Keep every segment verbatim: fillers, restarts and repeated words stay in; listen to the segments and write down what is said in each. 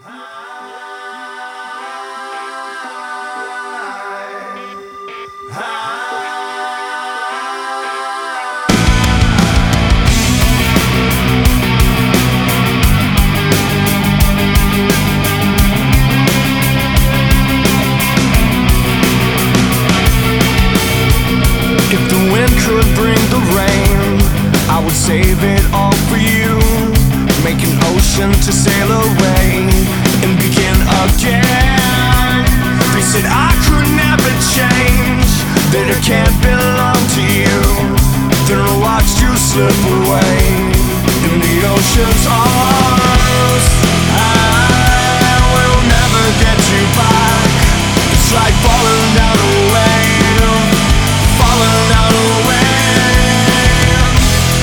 If the wind could bring the rain, I would save it all for you. Make an ocean to sail away and begin again. They said I could never change, that I can't belong to you. Then I watched you slip away in the ocean's arms. I will never get you back. It's like falling down a wave, falling down a wave.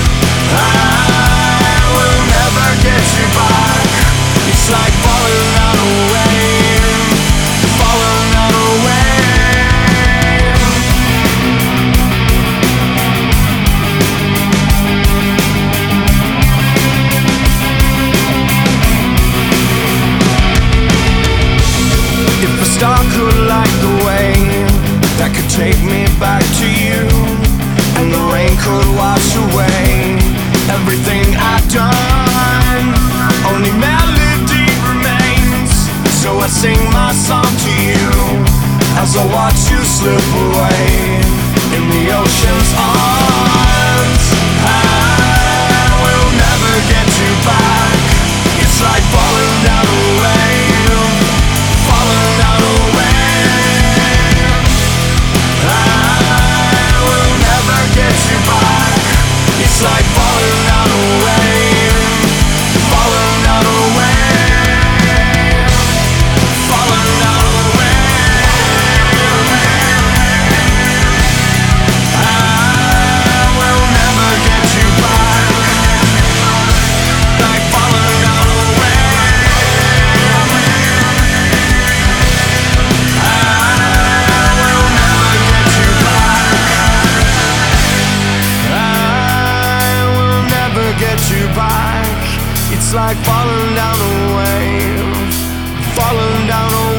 I will never get you back. It's like falling down a wave, falling down a wave. If a star could light the way that could take me back to you, and the rain could wash away everything I've done, only melody remains, so I sing my song to you as I watch you slip away in the ocean's arms. I will never get you back. It's like falling down a wave, falling down a wave. I will never get you back. It's like falling down a wave, falling down a wave, falling down a wave. I will never get you back. Like falling down a wave. I will never get you back. I will never get you back. It's like falling down a wave, falling down a